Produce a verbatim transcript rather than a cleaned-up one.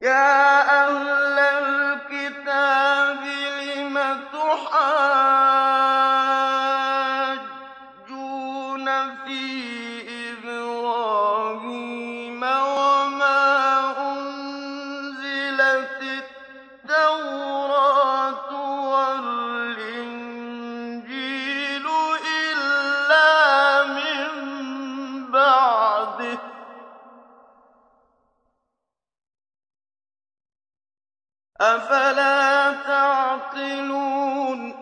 يَا أَهْلَ الْكِتَابِ لِمَ تُحَاجُّونَ فِي إِبْرَاهِيمَ وَمَا أُنزِلَتِ التَّوْرَاةُ وَالْإِنجِيلُ إِلَّا مِن بَعْدِهِ ۚ أَفَلَا تَعْقِلُونَ